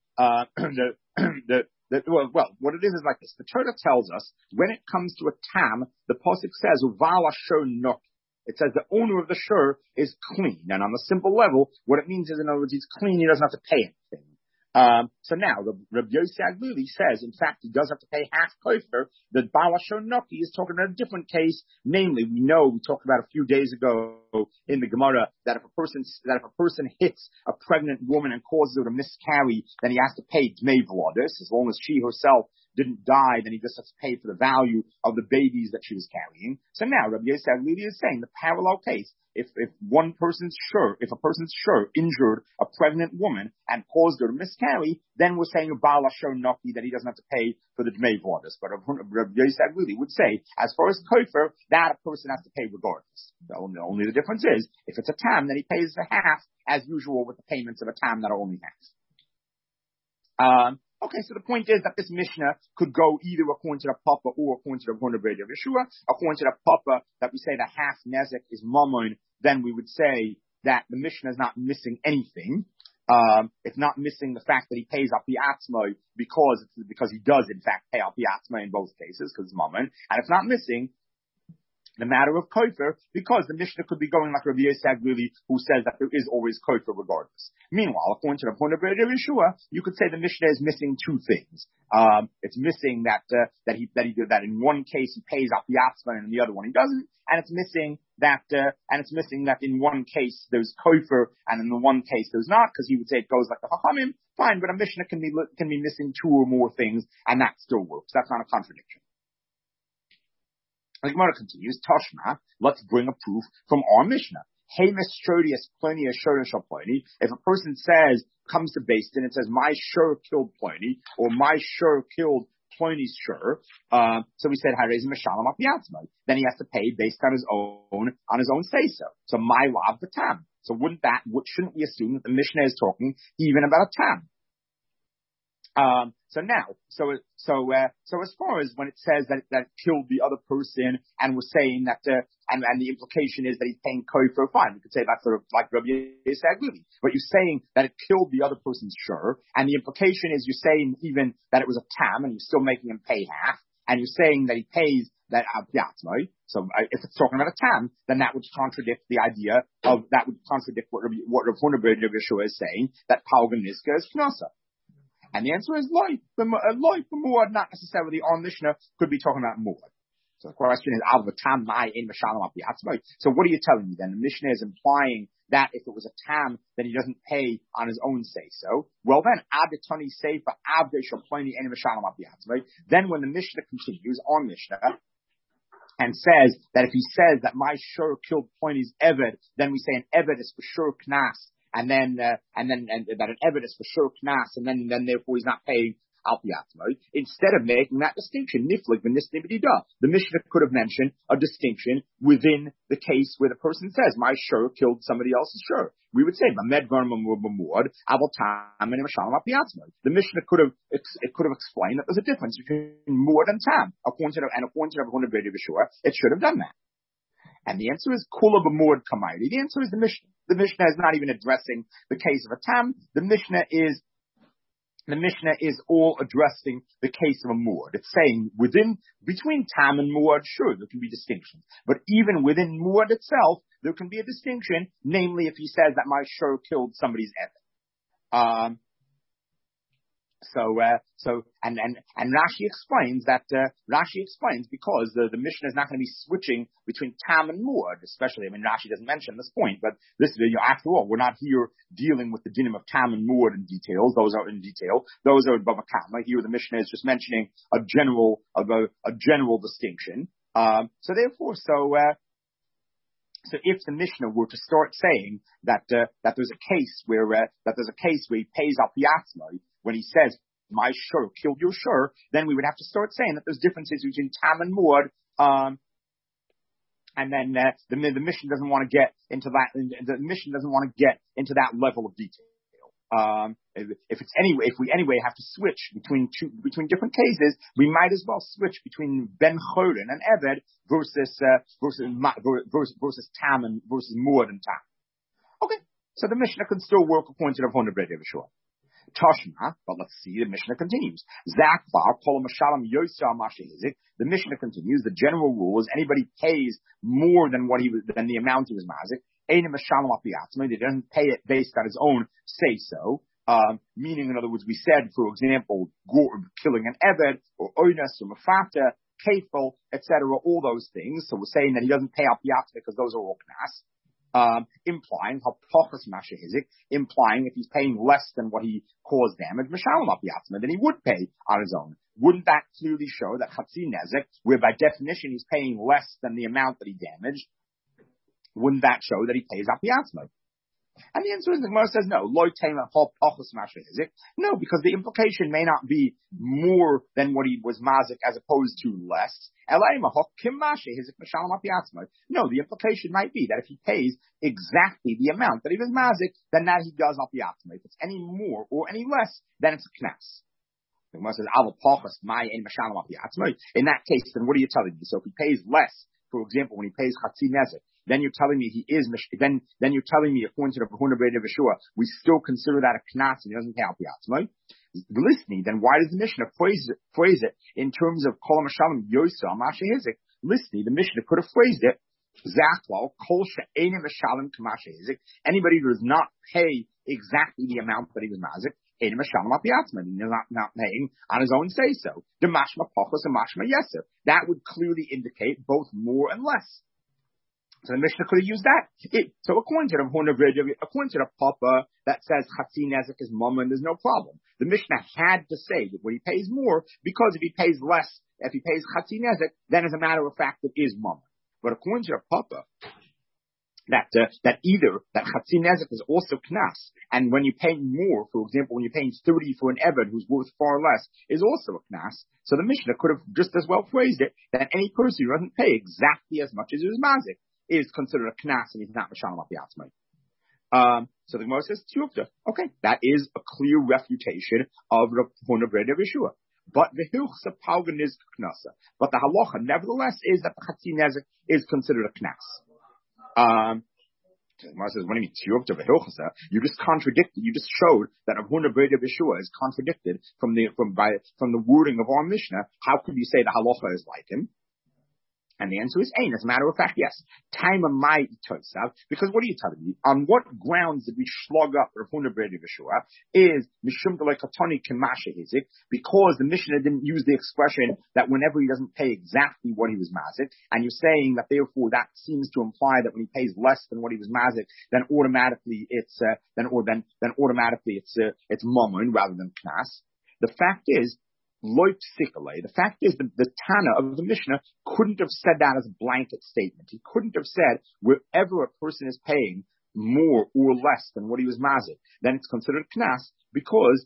what it is like this. The Torah tells us when it comes to a tam, the pasuk says, Uvala shur nok. It says the owner of the shur is clean. And on the simple level, what it means is, in other words, he's clean, he doesn't have to pay anything. So now, Rabbi Yossi Aglili says, in fact, he does have to pay half kofer. The Baal Hashon Noki is talking about a different case. Namely, we talked about a few days ago in the Gemara that if a person hits a pregnant woman and causes her to miscarry, then he has to pay Dmei V'Ladis. As long as she herself didn't die, then he just has to pay for the value of the babies that she was carrying. So now, Rabbi Yossi Aglili is saying the parallel case. If a person's sure injured a pregnant woman and caused her to miscarry, then we're saying a Baal Hashon Noki that he doesn't have to pay for the Dmei V'Ladis. But Rabbi Yossi Aglili would say, as far as kofer, that a person has to pay regardless. Only the difference is, if it's a tam, then he pays the half, as usual with the payments of a tam that are only half. Okay, so the point is that this Mishnah could go either according to the Papa or according to the Ravuna B'Rei Yeshua. According to the Papa, that we say the half nezek is mammon, then we would say that the Mishnah is not missing anything. It's not missing the fact that he pays Al Pi Atzmai because he does in fact pay Al Pi Atzmai in both cases because it's mammon, and it's not missing the matter of kofer, because the Mishnah could be going like Rabbi Yossi Aglili, who says that there is always kofer regardless. Meanwhile, according to the point of Rabbi Yeshua, you could say the Mishnah is missing two things. It's missing that in one case he pays Al Pi Atzmai and in the other one he doesn't, and it's missing that in one case there's kofer and in the one case there's not, because he would say it goes like the Chachamim. Fine, but a Mishnah can be missing two or more things, and that still works. That's not a contradiction. The Gemara continues, Tashma, let's bring a proof from our Mishnah. Hey, Mistrodius, Pliny, Shor Pliny. If a person comes to Beis Din and says, my shur killed Pliny, or my shur killed Pliny's shur, so we said, Harez Mishalam Apiatzmai. Then he has to pay based on his own say-so. So my lav the tam. So shouldn't we assume that the Mishnah is talking even about a tam? So as far as when it says that it killed the other person, and we're saying that, and the implication is that he's paying kofer, fine. We could say that's sort of like Rabbi Yossi Aglili. But you're saying that it killed the other person's shur, and the implication is you're saying even that it was a tam, and you're still making him pay half, and you're saying that he pays that Abdiatzmai. So if it's talking about a tam, then that would contradict the idea of, that would contradict what Rav Huna Bar Yeshua is saying, that Palgan Niska is Knasa. And the answer is loy for muad, not necessarily on Mishnah, could be talking about muad. So the question is, al v'tam mai in mashalam al piatzmai. So what are you telling me then? The Mishnah is implying that if it was a tam, then he doesn't pay on his own say-so. Well then, adetani seifa avdei shalploni in mashalam al piatzmai. Then when the Mishnah continues on Mishnah, and says that if he says that my shur killed Pliny's eved, then we say an eved is for sure knas, and then that an eved is for sure knas, and then therefore he's not paying Al Pi Atzmai. Instead of making that distinction, niflig v'nisnibidida, the Mishnah could have mentioned a distinction within the case where the person says my shur killed somebody else's shur. We would say the Mishnah could have explained that there's a difference between muad and tam. According to Rabbi Beit Yeshua, it should have done that. And the answer is kula b'muad kamayri. The answer is the Mishnah. The Mishnah is not even addressing the case of a tam. The Mishnah is all addressing the case of a muad. It's saying between tam and muad, sure, there can be distinctions. But even within muad itself, there can be a distinction, namely if he says that my shur killed somebody's eved. And Rashi explains because the Mishnah is not going to be switching between tam and muad, especially, Rashi doesn't mention this point, but after all, we're not here dealing with the dinim of tam and muad in details. Those are in detail. Those are above a kama. Here the Mishnah is just mentioning a general distinction. So if the Mishnah were to start saying that there's a case where he pays Al Pi Atzmai when he says my shur killed your shur, then we would have to start saying that there's differences between tam and muad, and then the Mishnah doesn't want to get into that. The Mishnah doesn't want to get into that level of detail. if we anyway have to switch between different cases, we might as well switch between Ben Chorin and Eved versus Tam and versus Muad and Tam. Okay, so the Mishnah can still work according to the Hona Bred Yeshua. Tashma, but let's see, the Mishnah continues. Zakbar, Kol Mashalam Yosar Mashihizik. The Mishnah continues. The general rule is anybody pays more than than the amount he was mazik. They doesn't pay it based on his own say so. Meaning, in other words, we said, for example, killing an Eved, or Oinas, or Mafata, Kefil, etc., all those things. So we're saying that he doesn't pay up Yatzma because those are all Knas. Implying implying if he's paying less than what he caused damage, then he would pay on his own. Wouldn't that clearly show that Chatzi Nezek, where by definition he's paying less than the amount that he damaged, wouldn't that show that he pays up Yatzma? And the answer is, the Gemara says no. No, because the implication may not be more than what he was mazik as opposed to less. No, the implication might be that if he pays exactly the amount that he was mazik, then that he does up yatzma. If it's any more or any less, then it's a knas. The Gemara says, in that case, then what are you telling me? So if he pays less, for example, when he pays Chatzi Nezek, then you're telling me he is, then you're telling me, according to the Hona Bred Yeshua, we still consider that a knas and he doesn't pay al piatzmai. Listening, then why does the Mishnah phrase it in terms of Kol Mashalim Yosam Masha Hizik? Listening, the Mishnah could have phrased it, Zaklal, Kol She'enim Mashalim Kamasha Hizik. Anybody who does not pay exactly the amount that he was mazik, Enim Mashalim al piatzmai, he's not paying on his own say so. The Mashma Pachos and Mashma Yeser. That would clearly indicate both more and less. So the Mishnah could have used that. So according to the Papa that says Chatzi Nezek is mama and there's no problem. The Mishnah had to say that when he pays more, because if he pays less, if he pays Chatzi Nezek, then as a matter of fact it is mama. But according to the Papa, that Chatzi Nezek is also knas, and when you pay more, for example, when you're paying 30 for an Eved who's worth far less, is also a knas. So the Mishnah could have just as well phrased it that any person who doesn't pay exactly as much as his mazik is considered a knas and he's not Mashalim al piatzmai. So the Gemara says, Tiyufta. Okay, that is a clear refutation of the Hona Bred Yeshua. But the Hilchsa Palgan is knasa. But the halacha, nevertheless, is that the Chatzi Nezek is considered a knas. The Gemara says, what do you mean, Tiyufta v'Hilchsa? You just contradicted, you just showed that a Hona Bred Yeshua is contradicted from the wording of our Mishnah. How could you say the halacha is like him? And the answer is ain. As a matter of fact, yes. Time of my tosav. Because what are you telling me? On what grounds did we slug up Rav Huna Bred Yeshua? Is mishum katoni kemasha hizik? Because the Mishnah didn't use the expression that whenever he doesn't pay exactly what he was mazik, and you're saying that therefore that seems to imply that when he pays less than what he was mazik, then automatically it's mammon rather than knas. The fact is, the fact is that the Tana of the Mishnah couldn't have said that as a blanket statement. He couldn't have said wherever a person is paying more or less than what he was mazik, then it's considered knas, because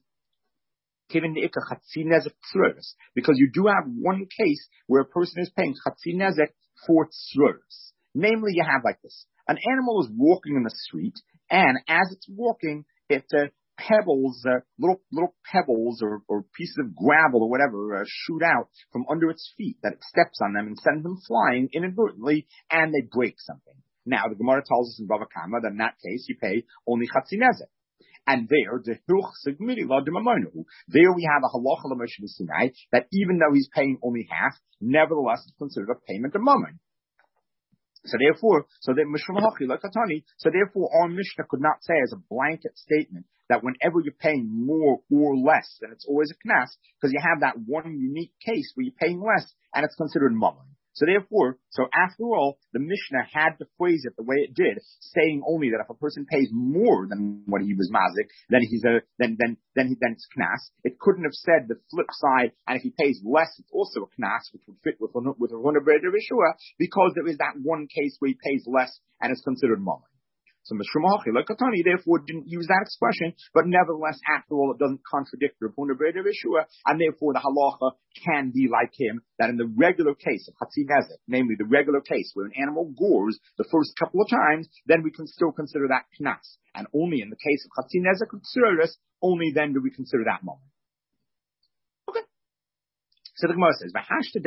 you do have one case where a person is paying chatzi nezek for tzruris. Namely, you have like this: an animal is walking in the street, and as it's walking, it pebbles, little pebbles or pieces of gravel or whatever shoot out from under its feet, that it steps on them and sends them flying inadvertently, and they break something. Now, the Gemara tells us in Bava Kama that in that case you pay only Chatzi Nezek. And there, there we have a halacha l'Moshe Sinai that even though he's paying only half, nevertheless it's considered a payment of mammon. So therefore, our Mishnah could not say as a blanket statement that whenever you're paying more or less, then it's always a knas, because you have that one unique case where you're paying less and it's considered mammon. So therefore, after all, the Mishnah had to phrase it the way it did, saying only that if a person pays more than what he was mazik, then it's knas. It couldn't have said the flip side, and if he pays less, it's also a knas, which would fit with a Hona Bred Yeshua, because there is that one case where he pays less and it's considered mammon. So Mishrumachi, like Katani, therefore didn't use that expression, but nevertheless, after all, it doesn't contradict Rav Huna Bar Yeshua, and therefore the halacha can be like him, that in the regular case of Chatzi Nezek, namely the regular case where an animal gores the first couple of times, then we can still consider that knas. And only in the case of Chatzi Nezek Tzuris, only then do we consider that moment. Okay. So the Gemara says,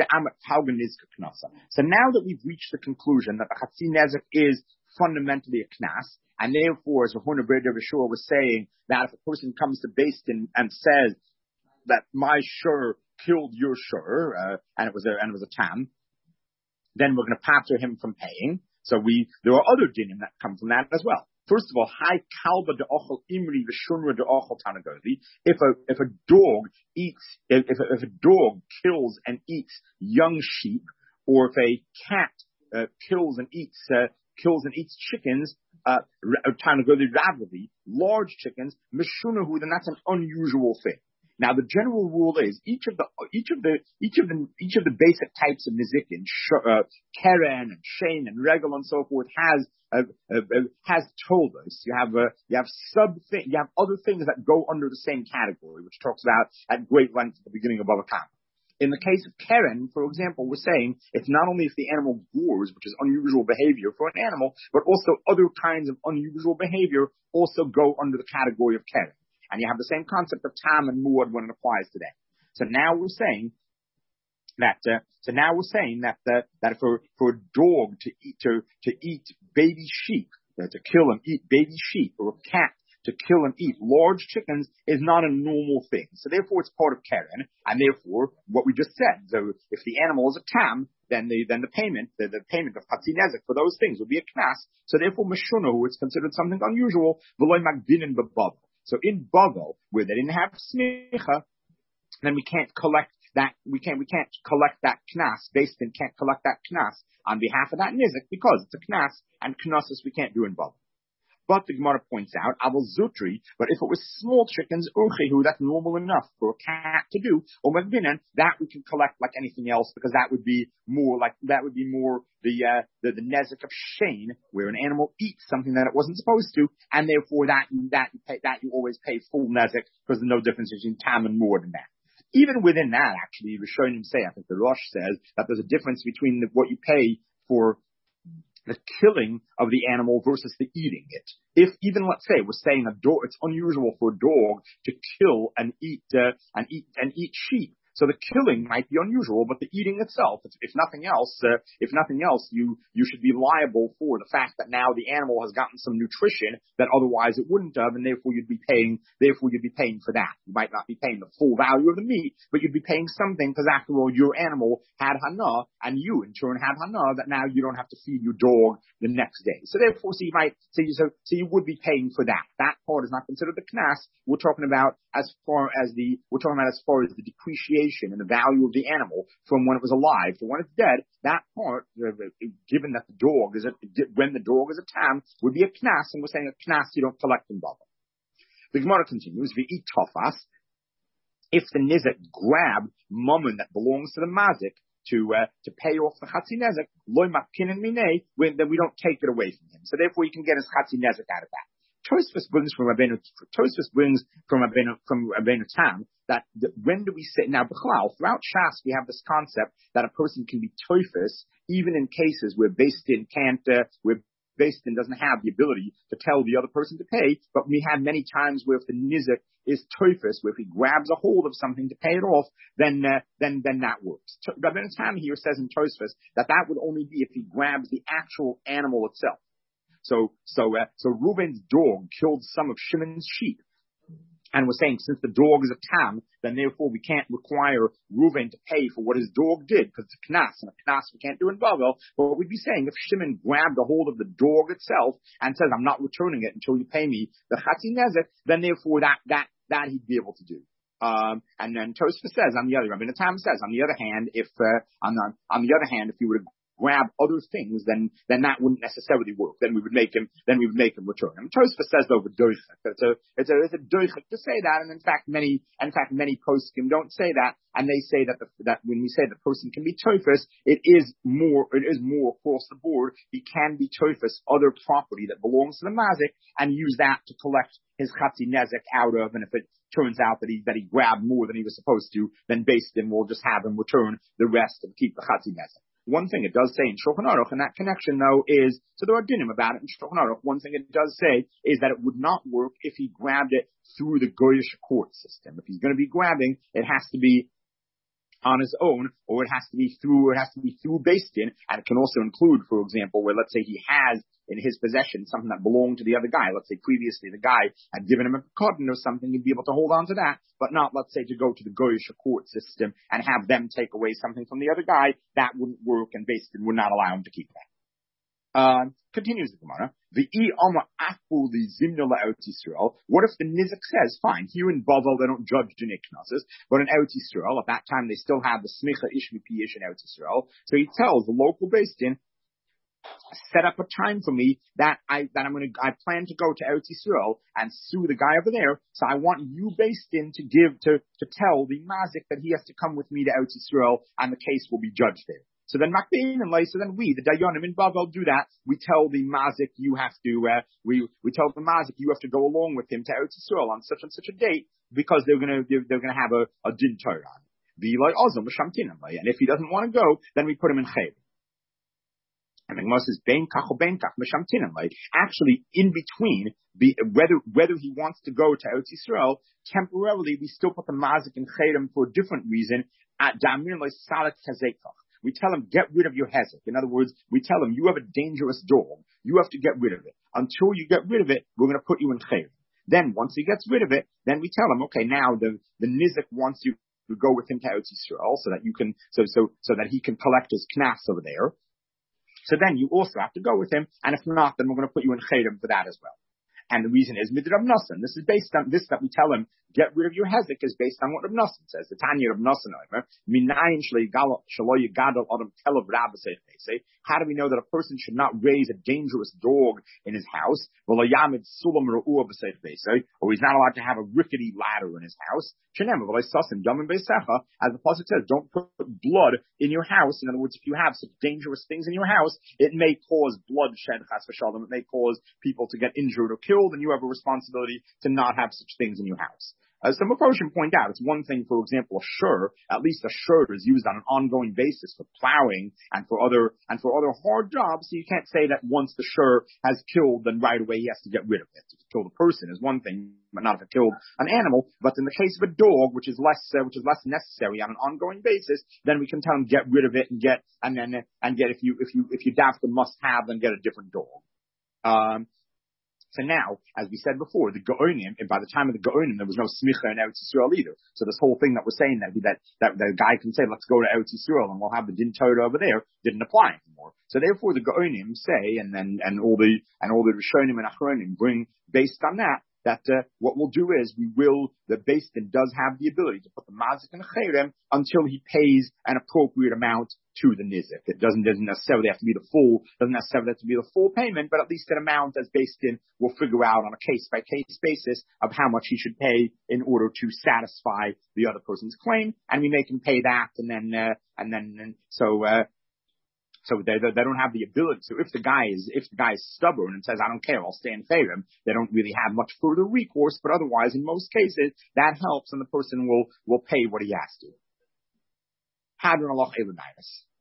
so now that we've reached the conclusion that the Chatzi Nezek is fundamentally a knas, and therefore, as Rav Huna Bar Yeshua was saying, that if a person comes to Beis Din and says that my shur killed your shur, and it was a tam, then we're going to pater him from paying. So there are other dinim that come from that as well. First of all, hai kalba de ochel imri v'shunra de ochel tanagozi. If a dog kills and eats young sheep, or if a cat kills and eats chickens, large chickens, mishunahu, then that's an unusual thing. Now the general rule is each of the basic types of nizikin, keren and shein and regal and so forth has toldos. You have other things that go under the same category, which talks about at great length at the beginning of Bava Kama. In the case of keren, for example, we're saying it's not only if the animal gores, which is unusual behavior for an animal, but also other kinds of unusual behavior also go under the category of keren. And you have the same concept of tam and muad when it applies to that. So now we're saying that for a dog to eat baby sheep, to kill and eat baby sheep, or a cat to kill and eat large chickens is not a normal thing. So therefore it's part of keren, and therefore what we just said. So if the animal is a tam, then the payment of Chatzi Nezek for those things would be a knas. So therefore Meshunahu, it's considered something unusual. V'loy magdinin b'bavel. So in Bavel, where they didn't have smicha, then we can't collect that. We can't collect that knas. Beis Din can't collect that knas on behalf of that nizik because it's a knas, and knossos we can't do in Bavel. But the Gemara points out, Aval Zutri, but if it was small chickens, Urchehu, that's normal enough for a cat to do, or Magbinan, that we can collect like anything else, because that would be more the nezek of shein, where an animal eats something that it wasn't supposed to, and therefore that you always pay full nezek, because there's no difference between tam and more than that. Even within that, actually, the Rishonim say, I think the Rosh says, that there's a difference between what you pay for the killing of the animal versus the eating it. If even, let's say, we're saying it's unusual for a dog to kill and eat sheep. So the killing might be unusual, but the eating itself, if nothing else, you should be liable for the fact that now the animal has gotten some nutrition that otherwise it wouldn't have, and therefore you'd be paying for that. You might not be paying the full value of the meat, but you'd be paying something, because after all, your animal had hana, and you in turn had hana, that now you don't have to feed your dog the next day. So therefore, you would be paying for that. That part is not considered the knas. We're talking about as far as the depreciation and the value of the animal from when it was alive to when it's dead. That part, given that when the dog is a tam, would be a knas, and we're saying a knas you don't collect in Bava. The Gemara continues, v'it tofas, if the nizek grabbed mammon that belongs to the mazik to pay off the Chatzi Nezek, loy makinin minei, then we don't take it away from him. So therefore he can get his Chatzi Nezek out of that. Tosfos brings from Rabbeinu Tam that when do we say now? B'chlal, throughout Shas we have this concept that a person can be toifus even in cases where Beis Din doesn't have the ability to tell the other person to pay. But we have many times where if the nizik is toifus, where if he grabs a hold of something to pay it off, then that works. Rabbeinu Tam here says in Tosfos that would only be if he grabs the actual animal itself. So Reuben's dog killed some of Shimon's sheep. And we're saying since the dog is a tam, then therefore we can't require Reuben to pay for what his dog did, because it's a knas, and a knas we can't do in Bavel. But what we'd be saying, if Shimon grabbed a hold of the dog itself and says, I'm not returning it until you pay me the Chatzi Nezek, then therefore that he'd be able to do. And then Tosfos says, on the other hand, if you were to grab other things, then that wouldn't necessarily work. Then we would make him return. And Tosfos says over doichek. It's a doichek to say that, and in fact many poskim don't say that, and they say that when we say the person can be toifus, it is more across the board. He can be toifus other property that belongs to the mazik and use that to collect his chatzi nezek out of, and if it turns out that he grabbed more than he was supposed to, then based in we'll just have him return the rest and keep the chatzi nezek. One thing it does say in Shulchan Aruch, and that connection though is, so there are dinim about it in Shulchan Aruch, one thing it does say is that it would not work if he grabbed it through the Goyish court system. If he's going to be grabbing, it has to be on his own, or it has to be through Beis Din, and it can also include, for example, where let's say he has in his possession something that belonged to the other guy. Let's say previously the guy had given him a cotton or something, he'd be able to hold on to that, but not, let's say, to go to the Goyish court system and have them take away something from the other guy. That wouldn't work, and Beis Din would not allow him to keep that. Continues the Gemara. What if the Nizak says, fine, here in Bavel they don't judge Dinei Knesses, but in Eretz Yisrael, at that time they still have the Smicha Ish Mipiyish in Eretz Yisrael. So he tells the local Beis Din, set up a time for me that I plan to go to Eretz Yisrael and sue the guy over there. So I want you Beis Din to tell the Mazik that he has to come with me to Eretz Yisrael and the case will be judged there. So then Makbein and so then we, the Dayanim in Bavel, do that. We tell the Mazik you have to, we tell the Mazik you have to go along with him to Eretz Yisrael on such and such a date because they're gonna have a din Torah on. And if he doesn't want to go, then we put him in Chayv. And the Gemara says, actually, in between, whether he wants to go to Eretz Yisrael, temporarily, we still put the Mazik in Chayrim for a different reason. We tell him, get rid of your hezek. In other words, we tell him, you have a dangerous dog. You have to get rid of it. Until you get rid of it, we're going to put you in Chayrim. Then, once he gets rid of it, then we tell him, okay, now the Nizak wants you to go with him to Eretz Yisrael so that you can, so that he can collect his knas over there. So then you also have to go with him, and if not, then we're going to put you in Chayrim for that as well. And the reason is Midrab Nassan. This is based on this that we tell him, get rid of your hezek is based on what Rav Nassan says. The Tanya of Nassan, minayin shaloy gadol adam telav rabba say. How do we know that a person should not raise a dangerous dog in his house? Or he's not allowed to have a rickety ladder in his house. As the pasuk says, don't put blood in your house. In other words, if you have such dangerous things in your house, it may cause bloodshed, chas v'shalom. It may cause people to get injured or killed, and you have a responsibility to not have such things in your house. As some Mephoshim point out, it's one thing, for example, a shur, at least a shur is used on an ongoing basis for plowing and for other hard jobs, so you can't say that once the shur has killed, then right away he has to get rid of it. To kill the person is one thing, but not if it killed an animal. But in the case of a dog, which is less necessary on an ongoing basis, then we can tell him get rid of it and get if you daft the must have, then get a different dog. So now, as we said before, the Gaonim, and by the time of the Gaonim, there was no smicha in Eretz Yisrael either. So this whole thing that we're saying that the guy can say, let's go to Eretz Yisrael and we'll have the din Torah over there, didn't apply anymore. So therefore, the Gaonim say, and all the Rishonim and Achronim bring based on that what we'll do is the Beis Din does have the ability to put the mazik in Chayrim until he pays an appropriate amount to the nizik. It doesn't necessarily have to be the full payment, but at least an amount as Beis Din will figure out on a case by case basis of how much he should pay in order to satisfy the other person's claim, and we make him pay that, so they don't have the ability. So if the guy is stubborn and says, I don't care, I'll stay in Chayrim, they don't really have much further recourse, but otherwise, in most cases, that helps and the person will pay what he has to. Hadron Allah Elunavis.